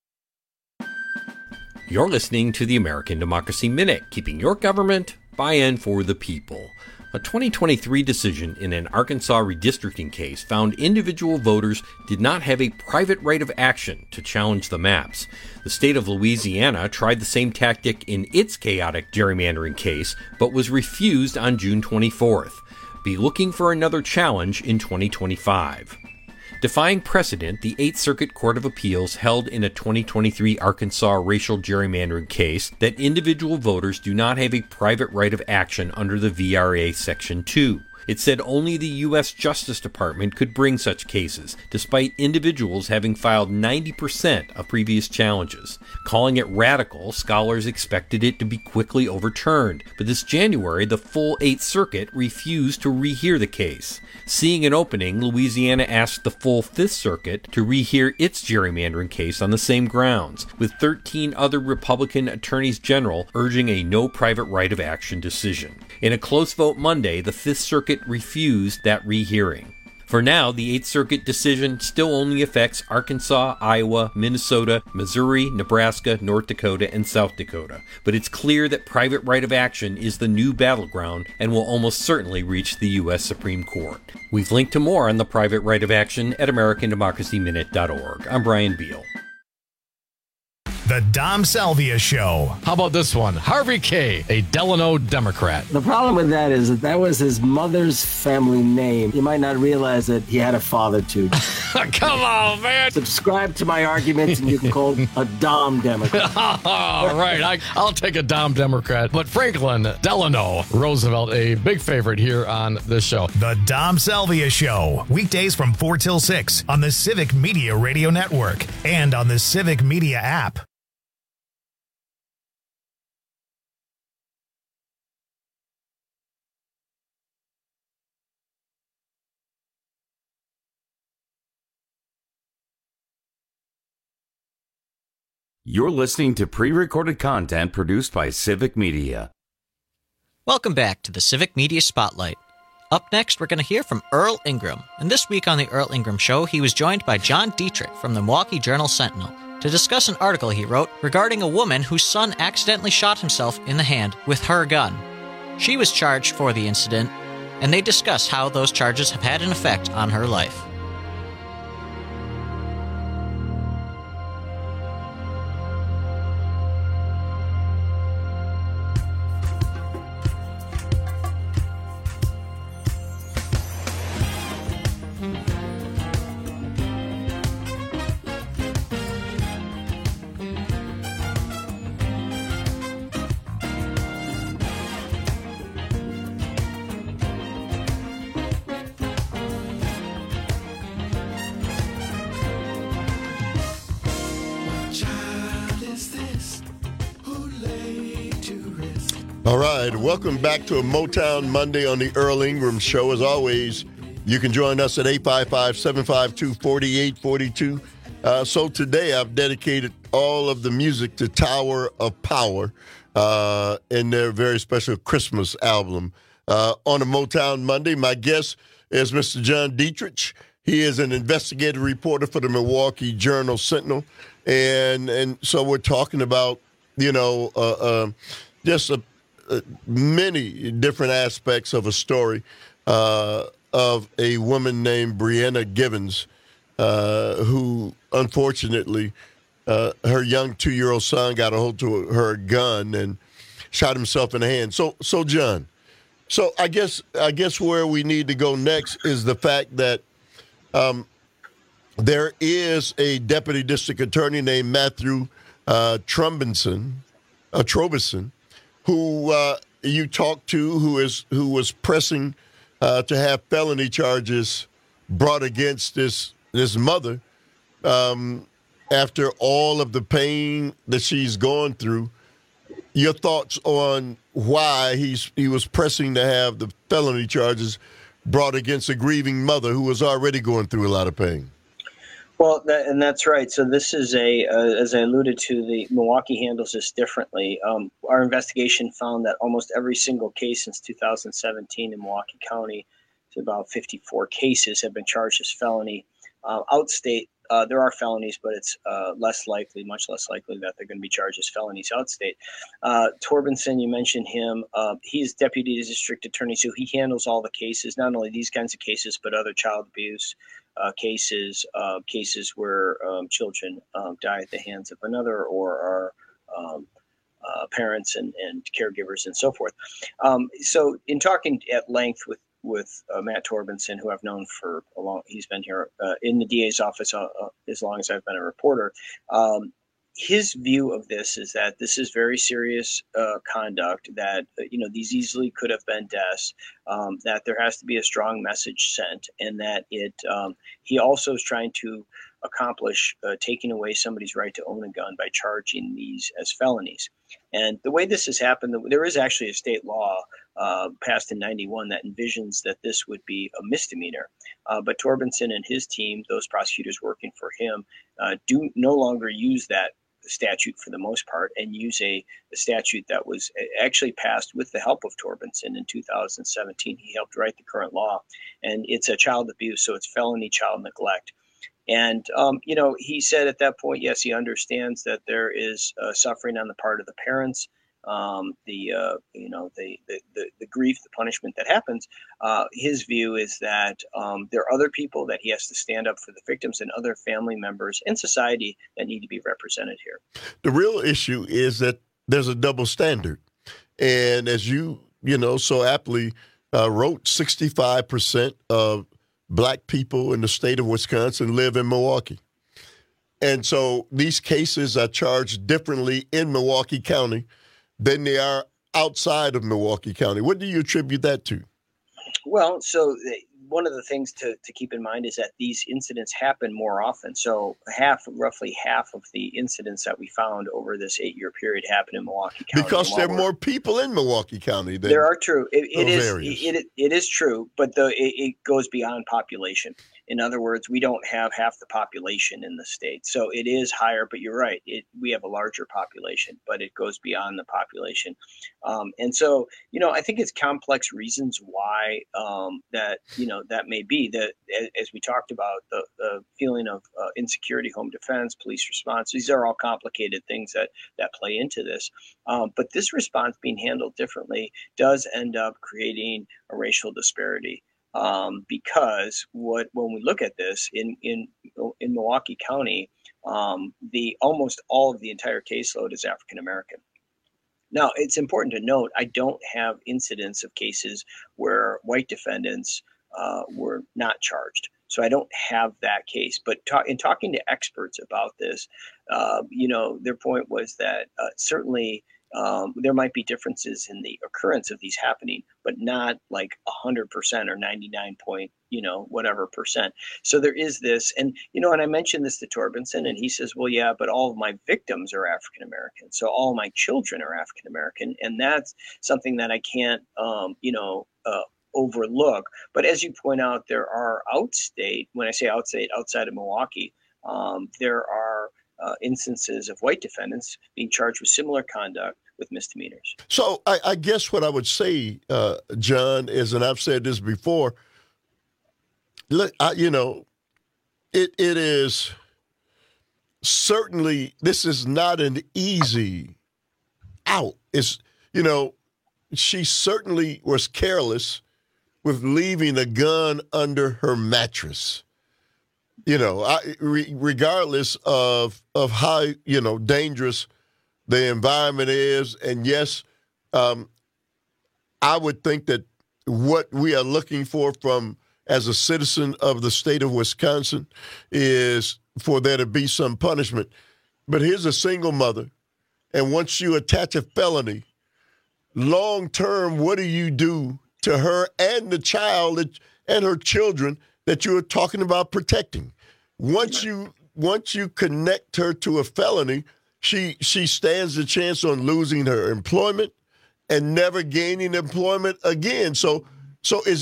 You're listening to the American Democracy Minute, keeping your government by and for the people. A 2023 decision in an Arkansas redistricting case found individual voters did not have a private right of action to challenge the maps. The state of Louisiana tried the same tactic in its chaotic gerrymandering case, but was refused on June 24th. Be looking for another challenge in 2025. Defying precedent, the 8th Circuit Court of Appeals held in a 2023 Arkansas racial gerrymandering case that individual voters do not have a private right of action under the VRA Section 2. It said only the U.S. Justice Department could bring such cases, despite individuals having filed 90% of previous challenges. Calling it radical, scholars expected it to be quickly overturned, but this January, the full 8th Circuit refused to rehear the case. Seeing an opening, Louisiana asked the full 5th Circuit to rehear its gerrymandering case on the same grounds, with 13 other Republican attorneys general urging a no private right of action decision. In a close vote Monday, the 5th Circuit refused that rehearing. For now, the 8th Circuit decision still only affects Arkansas, Iowa, Minnesota, Missouri, Nebraska, North Dakota, and South Dakota. But it's clear that private right of action is the new battleground and will almost certainly reach the U.S. Supreme Court. We've linked to more on the private right of action at AmericanDemocracyMinute.org. I'm Brian Beal. The Dom Salvia Show. How about this one? Harvey K., a Delano Democrat. The problem with that is that was his mother's family name. You might not realize that he had a father, too. Come on, man. Subscribe to my arguments, and you can call a Dom Democrat. All right, I'll take a Dom Democrat. But Franklin Delano Roosevelt, a big favorite here on this show. The Dom Salvia Show. Weekdays from 4 till 6 on the Civic Media Radio Network and on the Civic Media app. You're listening to pre-recorded content produced by Civic Media. Welcome back to the Civic Media Spotlight. Up next, we're going to hear from Earl Ingram. And this week on the Earl Ingram Show, he was joined by John Dietrich from the Milwaukee Journal-Sentinel to discuss an article he wrote regarding a woman whose son accidentally shot himself in the hand with her gun. She was charged for the incident, and they discuss how those charges have had an effect on her life. All right, welcome back to a Motown Monday on the Earl Ingram Show. As always, you can join us at 855-752-4842. So today I've dedicated all of the music to Tower of Power in their very special Christmas album. On a Motown Monday, my guest is Mr. John Dietrich. He is an investigative reporter for the Milwaukee Journal-Sentinel. And so we're talking about, just many different aspects of a story of a woman named Brianna Givens, who unfortunately, her young 2-year-old son got a hold of her gun and shot himself in the hand. So John, I guess where we need to go next is the fact that there is a deputy district attorney named Matthew Trobison, who you talked to, who was pressing to have felony charges brought against this mother after all of the pain that she's gone through. Your thoughts on why he was pressing to have the felony charges brought against a grieving mother who was already going through a lot of pain? Well, and that's right. So this is as I alluded to, the Milwaukee handles this differently. Our investigation found that almost every single case since 2017 in Milwaukee County, so about 54 cases, have been charged as felony. Outstate, there are felonies, but it's much less likely that they're going to be charged as felonies outstate. Trobison, you mentioned him. He's deputy district attorney, so he handles all the cases, not only these kinds of cases, but other child abuse cases where children die at the hands of another or are parents and caregivers and so forth. So in talking at length with Matt Trobison, who I've known for a long, he's been here in the DA's office as long as I've been a reporter. His view of this is that this is very serious conduct, that, these easily could have been deaths, that there has to be a strong message sent, and that he also is trying to accomplish taking away somebody's right to own a gun by charging these as felonies. And the way this has happened, there is actually a state law passed in 91 that envisions that this would be a misdemeanor. But Trobison and his team, those prosecutors working for him, do no longer use that statute for the most part, and use a statute that was actually passed with the help of Trobison in 2017. He helped write the current law, and it's a child abuse, so it's felony child neglect. And, he said at that point, yes, he understands that there is suffering on the part of the parents, the grief, the punishment that happens. His view is that there are other people that he has to stand up for the victims and other family members in society that need to be represented here. The real issue is that there's a double standard. And as you so aptly wrote, 65% of black people in the state of Wisconsin live in Milwaukee. And so these cases are charged differently in Milwaukee County than they are outside of Milwaukee County. What do you attribute that to? Well, so one of the things to keep in mind is that these incidents happen more often. So roughly half of the incidents that we found over this 8-year period happen in Milwaukee County. Because there are more people in Milwaukee County than there are true. It is true, but it goes beyond population. In other words, we don't have half the population in the state. So it is higher, but you're right. We have a larger population, but it goes beyond the population. And so, I think it's complex reasons why that may be. As we talked about, the feeling of insecurity, home defense, police response, these are all complicated things that play into this. But this response being handled differently does end up creating a racial disparity. Because when we look at this in Milwaukee County, almost all of the entire caseload is African American. Now, it's important to note, I don't have incidents of cases where white defendants were not charged. So I don't have that case. But in talking to experts about this, their point was that certainly there might be differences in the occurrence of these happening, but not like 100% or 99 point, whatever percent. So there is this, and I mentioned this to Torbenson, and he says, well, yeah, but all of my victims are African American. So all of my children are African American. And that's something that I can't, overlook. But as you point out, there are outstate, when I say outstate, outside of Milwaukee, there are instances of white defendants being charged with similar conduct with misdemeanors. So I guess what I would say, John, is, and I've said this before, look, it is certainly, this is not an easy out. It's, she certainly was careless with leaving a gun under her mattress. Regardless of how, dangerous the environment is. And yes, I would think that what we are looking for as a citizen of the state of Wisconsin is for there to be some punishment. But here's a single mother. And once you attach a felony, long term, what do you do to her and the child and her children that you are talking about protecting? Once you connect her to a felony, she stands a chance on losing her employment and never gaining employment again. So is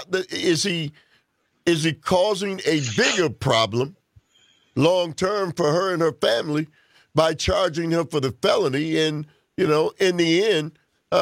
he causing a bigger problem long term for her and her family by charging her for the felony? And in the end,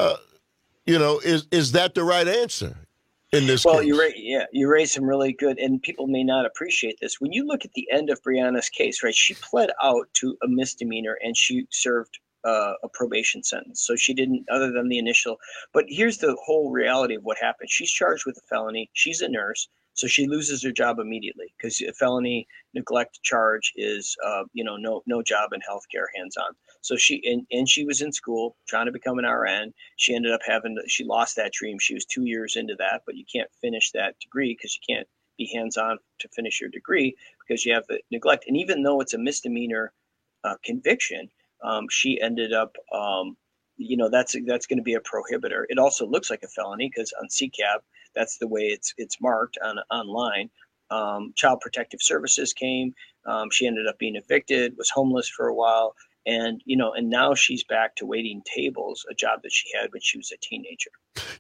is that the right answer? In this case. You raised some really good, and people may not appreciate this. When you look at the end of Brianna's case, right, she pled out to a misdemeanor and she served a probation sentence. So she didn't, other than the initial. But here's the whole reality of what happened. She's charged with a felony. She's a nurse, so she loses her job immediately because a felony neglect charge is, no job in healthcare, hands-on. So she was in school trying to become an RN. She ended up she lost that dream. She was 2 years into that, but you can't finish that degree because you can't be hands-on to finish your degree because you have the neglect. And even though it's a misdemeanor conviction, she ended up, that's going to be a prohibitor. It also looks like a felony because on CCAP, that's the way it's marked online. Child Protective Services came. She ended up being evicted, was homeless for a while. And now she's back to waiting tables, a job that she had when she was a teenager.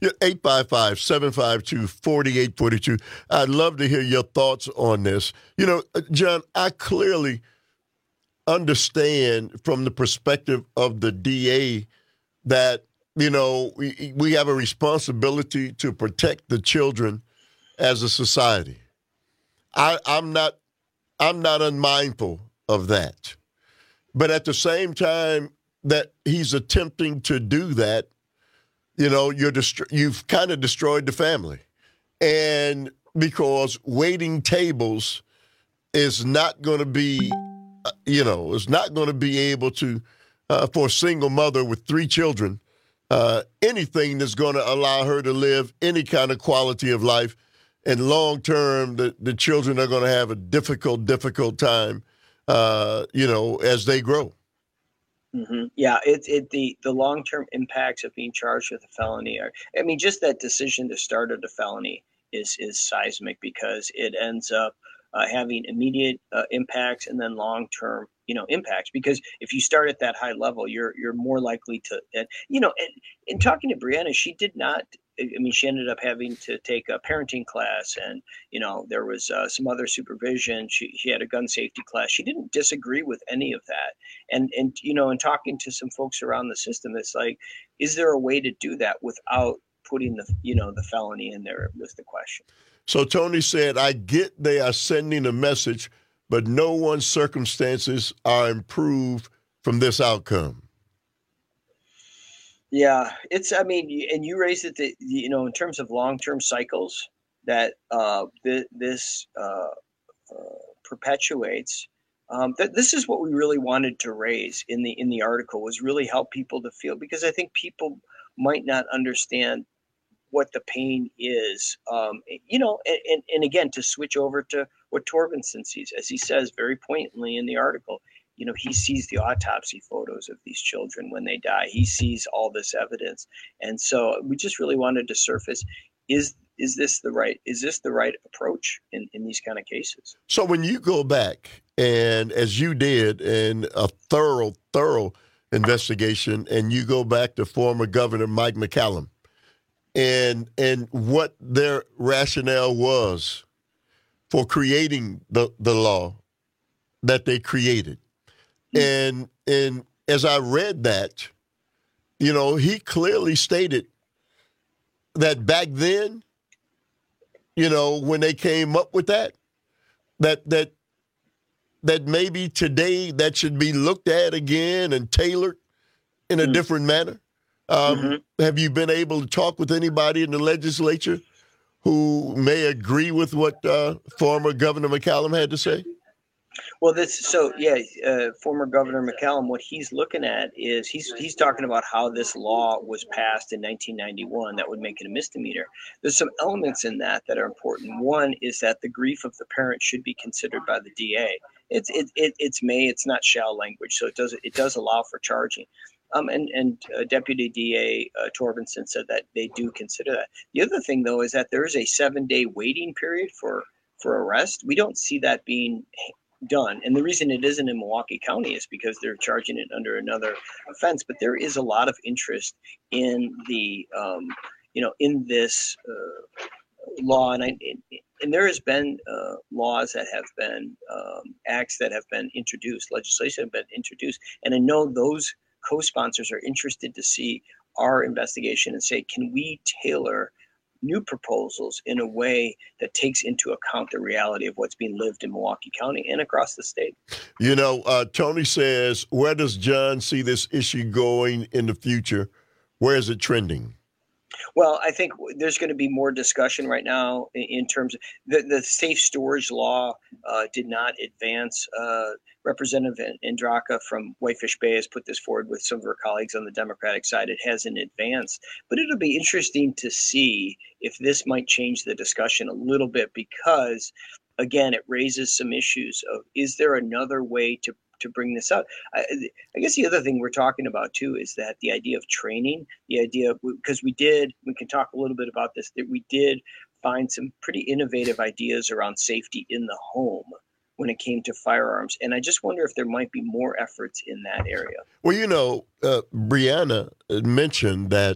855-752-4842. I'd love to hear your thoughts on this. John, I clearly understand from the perspective of the DA that, we have a responsibility to protect the children as a society. I'm not unmindful of that. But at the same time, that he's attempting to do that, you've kind of destroyed the family. And because waiting tables is not going to be, is not going to be able to, for a single mother with 3 children, anything that's going to allow her to live any kind of quality of life. And long term, the children are going to have a difficult time, as they grow. Mm-hmm. Yeah, the long-term impacts of being charged with a felony just that decision to start a felony is seismic, because it ends up having immediate impacts and then long-term, impacts. Because if you start at that high level, you're more likely to, and in talking to Brianna, she did not. She ended up having to take a parenting class, and there was some other supervision. She had a gun safety class. She didn't disagree with any of that. And in talking to some folks around the system, it's like, is there a way to do that without putting the felony in there? Was the question. So Tony said, I get they are sending a message, but no one's circumstances are improved from this outcome. Yeah, and you raised it that, in terms of long-term cycles that this perpetuates. That this is what we really wanted to raise in the article, was really help people to feel, because I think people might not understand what the pain is, and again, to switch over to what Torbenson sees, as he says very poignantly in the article. He sees the autopsy photos of these children when they die. He sees all this evidence. And so we just really wanted to surface, is this the right approach in these kind of cases? So when you go back, and as you did in a thorough investigation, and you go back to former Governor Mike McCallum and what their rationale was for creating the law that they created. And as I read that, he clearly stated that back then, when they came up with that maybe today that should be looked at again and tailored in a different manner. Have you been able to talk with anybody in the legislature who may agree with what former Governor McCallum had to say? Well, former Governor McCallum, what he's looking at is he's talking about how this law was passed in 1991 that would make it a misdemeanor. There's some elements in that are important. One is that the grief of the parent should be considered by the DA. It's may, it's not shall language, so it does allow for charging. And Deputy DA Torbenson said that they do consider that. The other thing, though, is that there is a 7-day waiting period for arrest. We don't see that being done. And the reason it isn't in Milwaukee County is because they're charging it under another offense. But there is a lot of interest in the, in this law. And there has been laws that have been, acts that have been introduced, legislation have been introduced. And I know those co-sponsors are interested to see our investigation and say, can we tailor new proposals in a way that takes into account the reality of what's being lived in Milwaukee County and across the state? Tony says, where does John see this issue going in the future? Where is it trending? Well, I think there's going to be more discussion right now in terms of the safe storage law did not advance. Representative Andraka from Whitefish Bay has put this forward with some of her colleagues on the Democratic side. It hasn't advanced, but it'll be interesting to see if this might change the discussion a little bit, because, again, it raises some issues of, is there another way to bring this up? I guess the other thing we're talking about too is that the idea of training, because we can talk a little bit about this, that we did find some pretty innovative ideas around safety in the home when it came to firearms. And I just wonder if there might be more efforts in that area. Well, Brianna mentioned that,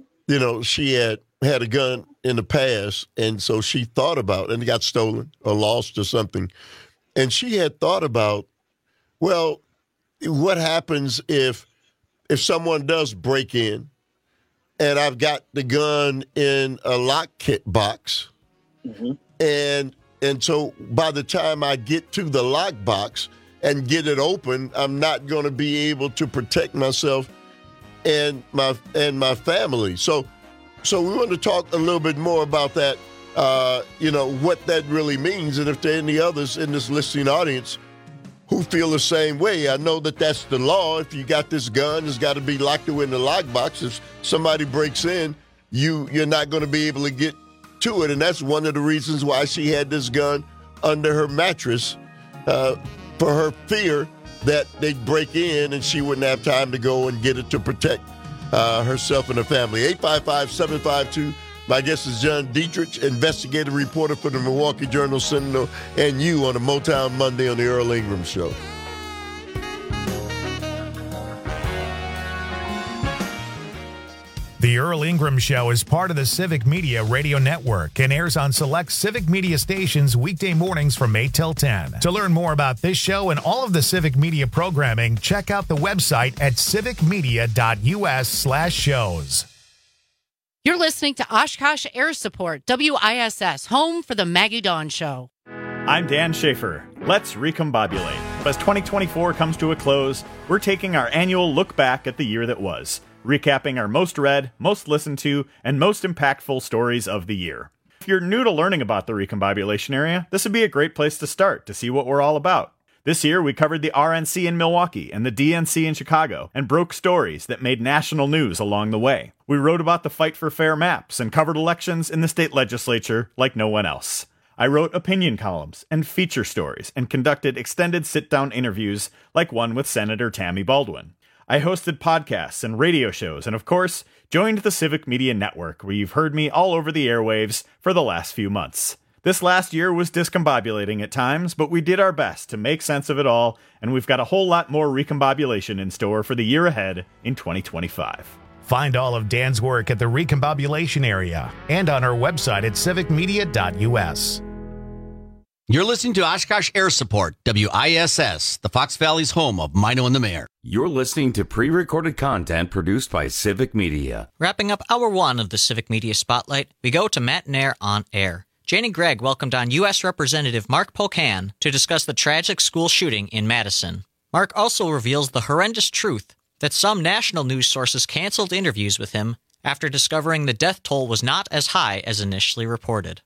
she had a gun in the past, and so she thought about, and it got stolen or lost or something. And she had thought about, well, what happens if someone does break in and I've got the gun in a lock kit box, and so by the time I get to the lock box, and get it open, I'm not going to be able to protect myself and my family. So we want to talk a little bit more about that, what that really means, and if there are any others in this listening audience who feel the same way. I know that that's the law. If you got this gun, it's got to be locked away in the lockbox. If somebody breaks in, you're not going to be able to get to it, and that's one of the reasons why she had this gun under her mattress, for her fear that they'd break in and she wouldn't have time to go and get it to protect herself and her family. 855-752. My guest is John Dietrich, investigative reporter for the Milwaukee Journal-Sentinel, and you on a Motown Monday on the Earl Ingram Show. The Earl Ingram Show is part of the Civic Media Radio Network and airs on select Civic Media stations weekday mornings from 8 till 10. To learn more about this show and all of the Civic Media programming, check out the website at civicmedia.us/shows. You're listening to Oshkosh Air Support, WISS, home for the Maggie Dawn Show. I'm Dan Schaefer. Let's recombobulate. As 2024 comes to a close, we're taking our annual look back at the year that was, recapping our most read, most listened to, and most impactful stories of the year. If you're new to learning about the recombobulation area, this would be a great place to start to see what we're all about. This year, we covered the RNC in Milwaukee and the DNC in Chicago and broke stories that made national news along the way. We wrote about the fight for fair maps and covered elections in the state legislature like no one else. I wrote opinion columns and feature stories and conducted extended sit-down interviews like one with Senator Tammy Baldwin. I hosted podcasts and radio shows and, of course, joined the Civic Media Network, where you've heard me all over the airwaves for the last few months. This last year was discombobulating at times, but we did our best to make sense of it all, and we've got a whole lot more recombobulation in store for the year ahead in 2025. Find all of Dan's work at the recombobulation area and on our website at civicmedia.us. You're listening to Oshkosh Air Support, WISS, the Fox Valley's home of Mino and the Mayor. You're listening to pre-recorded content produced by Civic Media. Wrapping up hour one of the Civic Media Spotlight, we go to Matt Nair on air. Jane and Greg welcomed on U.S. Representative Mark Pocan to discuss the tragic school shooting in Madison. Mark also reveals the horrendous truth that some national news sources canceled interviews with him after discovering the death toll was not as high as initially reported.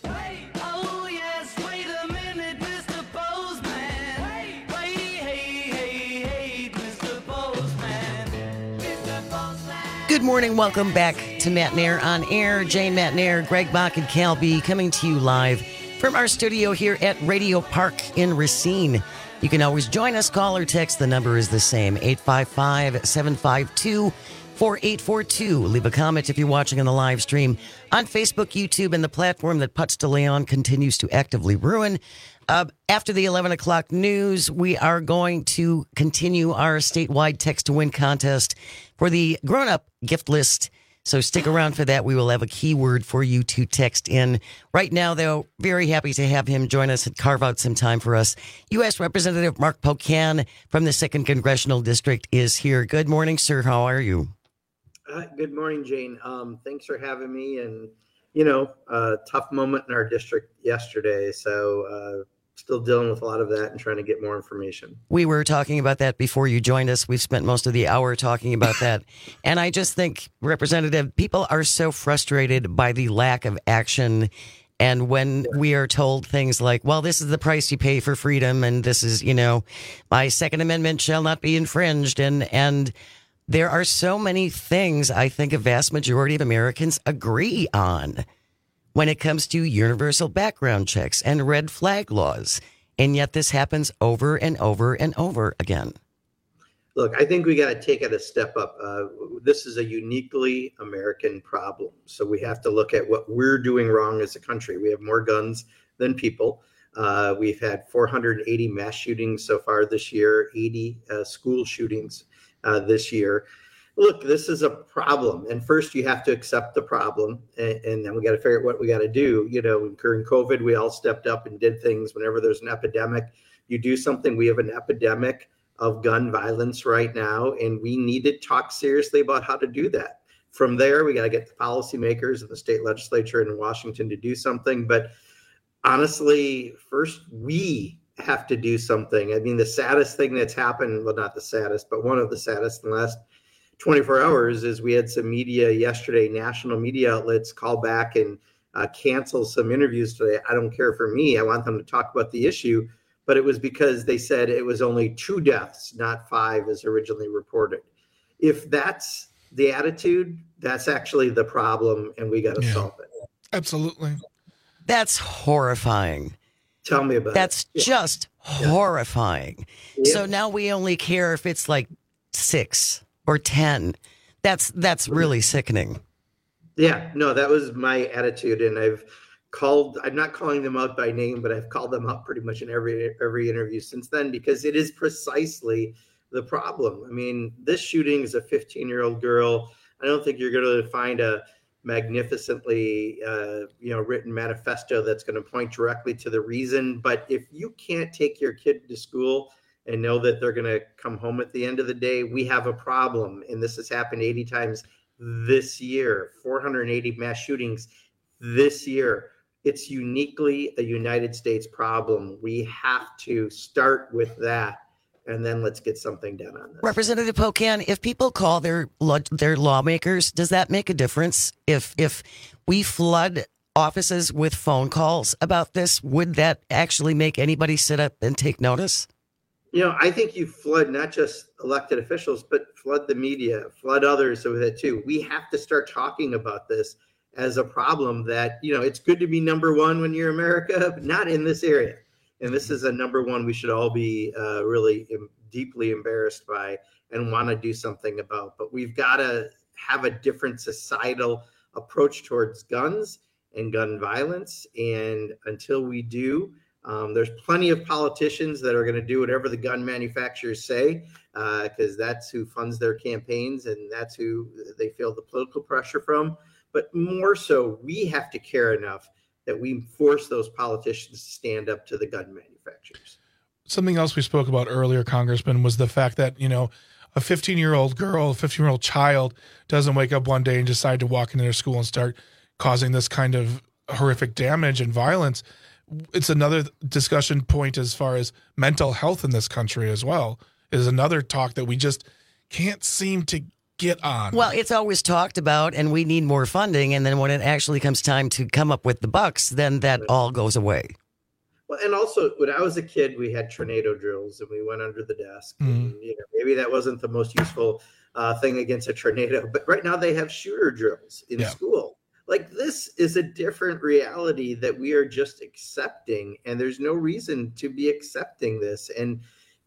Good morning. Welcome back to Matt Nair on Air. Jane Matt Nair, Greg Bach, and Cal B coming to you live from our studio here at Radio Park in Racine. You can always join us, call or text. The number is the same, 855-752-4842. Leave a comment if you're watching on the live stream on Facebook, YouTube, and the platform that Putz de Leon continues to actively ruin. After the 11 o'clock news, we are going to continue our statewide text to win contest for the grown-up gift list. So stick around for that. We will have a keyword for you to text in. Right now, though, very happy to have him join us and carve out some time for us. U.S. Representative Mark Pocan from the 2nd Congressional District is here. Good morning, sir. How are you? Good morning, Jane. Thanks for having me. And, tough moment in our district yesterday. So still dealing with a lot of that and trying to get more information. We were talking about that before you joined us. We've spent most of the hour talking about that. And I just think, Representative, people are so frustrated by the lack of action. And when we are told things like, well, this is the price you pay for freedom, and this is, my Second Amendment shall not be infringed. And there are so many things I think a vast majority of Americans agree on when it comes to universal background checks and red flag laws. And yet this happens over and over and over again. Look, I think we got to take it a step up. This is a uniquely American problem. So we have to look at what we're doing wrong as a country. We have more guns than people. We've had 480 mass shootings so far this year, 80 school shootings this year. Look, this is a problem. And first you have to accept the problem. And then we got to figure out what we got to do. During COVID, we all stepped up and did things. Whenever there's an epidemic, you do something. We have an epidemic of gun violence right now, and we need to talk seriously about how to do that. From there, we got to get the policymakers and the state legislature in Washington to do something. But honestly, first, we have to do something. I mean, the saddest thing that's happened, well, not the saddest, but one of the saddest in the last 24 hours is we had some media yesterday, national media outlets call back and cancel some interviews today. I don't care for me. I want them to talk about the issue, but it was because they said it was only 2 deaths, not 5 as originally reported. If that's the attitude, that's actually the problem, and we got to solve it. Absolutely. That's horrifying. Tell me about That's it. just horrifying. Yeah. So now we only care if it's like 6 or 10. That's really sickening. Yeah, no, that was my attitude, and I'm not calling them out by name, but I've called them out pretty much in every interview since then, because it is precisely the problem. I mean, this shooting is a 15-year-old girl. I don't think you're going to find a magnificently written manifesto that's going to point directly to the reason. But if you can't take your kid to school and know that they're going to come home at the end of the day, we have a problem. And this has happened 80 times this year, 480 mass shootings this year. It's uniquely a United States problem. We have to start with that, and then let's get something done on this. Representative Pocan, if people call their lawmakers, does that make a difference? If we flood offices with phone calls about this, would that actually make anybody sit up and take notice? I think you flood not just elected officials, but flood the media, flood others with it too. We have to start talking about this as a problem that, it's good to be number one when you're America, but not in this area. And this is a number one we should all be really deeply embarrassed by and want to do something about. But we've got to have a different societal approach towards guns and gun violence. And until we do, there's plenty of politicians that are going to do whatever the gun manufacturers say, because that's who funds their campaigns and that's who they feel the political pressure from. But more so, we have to care enough that we force those politicians to stand up to the gun manufacturers. Something else we spoke about earlier, Congressman, was the fact that, a 15-year-old girl, a 15-year-old child doesn't wake up one day and decide to walk into their school and start causing this kind of horrific damage and violence. It's another discussion point as far as mental health in this country as well. It is another talk that we just can't seem to get on. Well, it's always talked about, and we need more funding. And then when it actually comes time to come up with the bucks, then that all goes away. Well, and also when I was a kid, we had tornado drills and we went under the desk. And, maybe that wasn't the most useful thing against a tornado, but right now they have shooter drills in school. Like, this is a different reality that we are just accepting, and there's no reason to be accepting this. And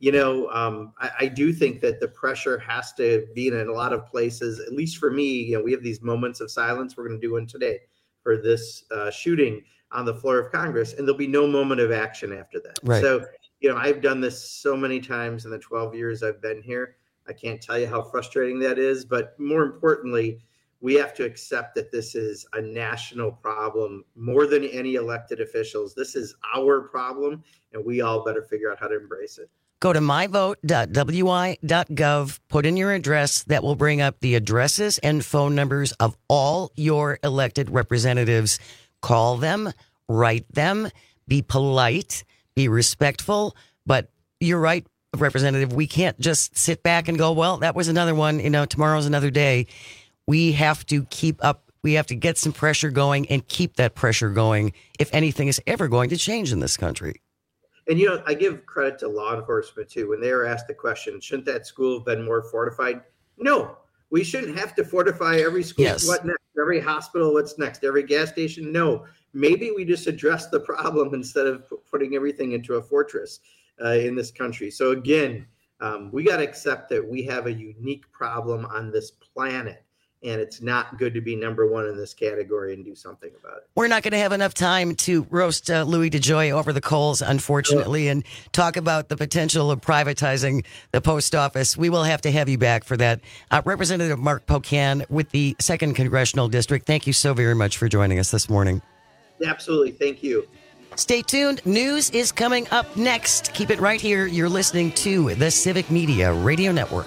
I do think that the pressure has to be in a lot of places, at least for me. We have these moments of silence. We're going to do one today for this shooting on the floor of Congress, and there'll be no moment of action after that. Right. So, I've done this so many times in the 12 years I've been here. I can't tell you how frustrating that is, but more importantly, we have to accept that this is a national problem more than any elected officials. This is our problem, and we all better figure out how to embrace it. Go to myvote.wi.gov, put in your address. That will bring up the addresses and phone numbers of all your elected representatives. Call them, write them, be polite, be respectful. But you're right, Representative, we can't just sit back and go, well, that was another one, tomorrow's another day. We have to keep up. We have to get some pressure going and keep that pressure going if anything is ever going to change in this country. And, I give credit to law enforcement, too. When they were asked the question, shouldn't that school have been more fortified? No, we shouldn't have to fortify every school. Yes. What next? Every hospital, what's next? Every gas station? No. Maybe we just address the problem instead of putting everything into a fortress in this country. So, again, we got to accept that we have a unique problem on this planet. And it's not good to be number one in this category and do something about it. We're not going to have enough time to roast Louis DeJoy over the coals, unfortunately, and talk about the potential of privatizing the post office. We will have to have you back for that. Representative Mark Pocan with the 2nd Congressional District, thank you so very much for joining us this morning. Absolutely. Thank you. Stay tuned. News is coming up next. Keep it right here. You're listening to the Civic Media Radio Network.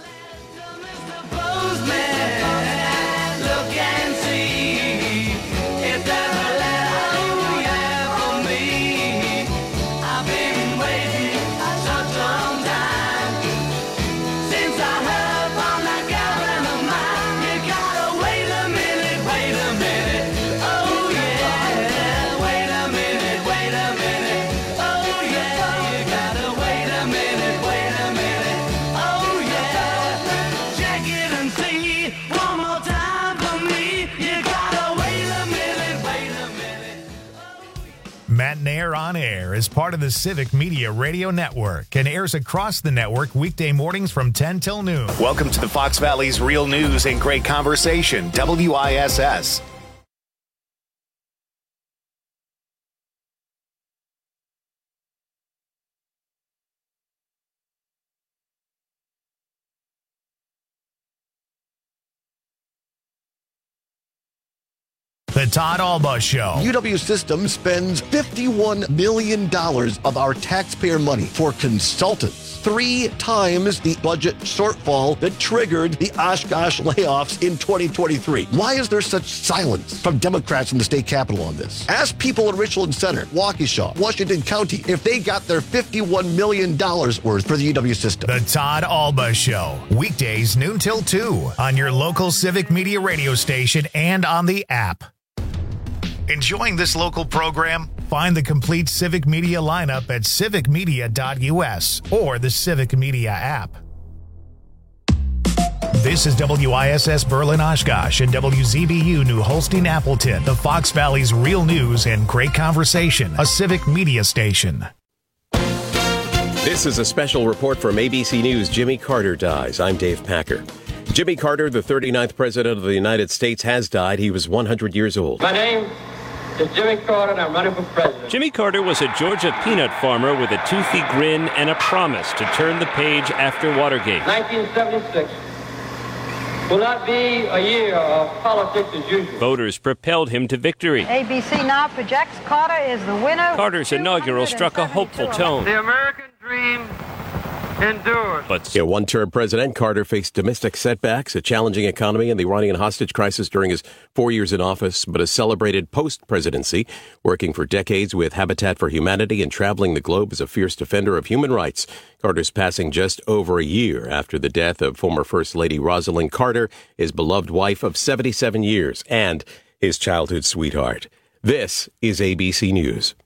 I've been waiting Nair on Air is part of the Civic Media Radio Network and airs across the network weekday mornings from 10 till noon. Welcome to the Fox Valley's Real News and Great Conversation, WISS. The Todd Alba Show. UW System spends $51 million of our taxpayer money for consultants. 3 times the budget shortfall that triggered the Oshkosh layoffs in 2023. Why is there such silence from Democrats in the state capitol on this? Ask people in Richland Center, Waukesha, Washington County if they got their $51 million worth for the UW System. The Todd Alba Show. Weekdays noon till 2 on your local Civic Media radio station and on the app. Enjoying this local program? Find the complete Civic Media lineup at civicmedia.us or the Civic Media app. This is WISS Berlin Oshkosh and WZBU New Holstein Appleton, the Fox Valley's Real News and Great Conversation, a Civic Media station. This is a special report from ABC News. Jimmy Carter dies. I'm Dave Packer. Jimmy Carter, the 39th President of the United States, has died. He was 100 years old. My name is Jimmy Carter, and I'm running for president. Jimmy Carter was a Georgia peanut farmer with a toothy grin and a promise to turn the page after Watergate. 1976 will not be a year of politics as usual. Voters propelled him to victory. ABC now projects Carter is the winner. Carter's inaugural struck a hopeful tone. The American dream endured. But one-term President Carter faced domestic setbacks, a challenging economy, and the Iranian hostage crisis during his 4 years in office, but a celebrated post-presidency, working for decades with Habitat for Humanity and traveling the globe as a fierce defender of human rights. Carter's passing just over a year after the death of former First Lady Rosalind Carter, his beloved wife of 77 years, and his childhood sweetheart. This is ABC News.